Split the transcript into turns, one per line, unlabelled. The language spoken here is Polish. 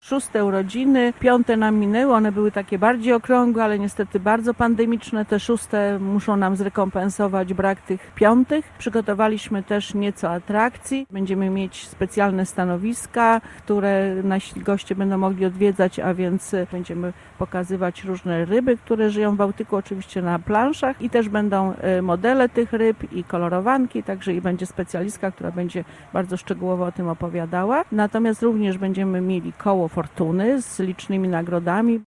6. urodziny, 5. nam minęły, one były takie bardziej okrągłe, ale niestety bardzo pandemiczne. Te 6. muszą nam zrekompensować brak tych 5. Przygotowaliśmy też nieco atrakcji. Będziemy mieć specjalne stanowiska, które nasi goście będą mogli odwiedzać, a więc będziemy pokazywać różne ryby, które żyją w Bałtyku, oczywiście na planszach i też będą modele tych ryb i kolorowanki, także i będzie specjalistka, która będzie bardzo szczegółowo o tym opowiadała. Natomiast również będziemy mieli koło fortuny z licznymi nagrodami.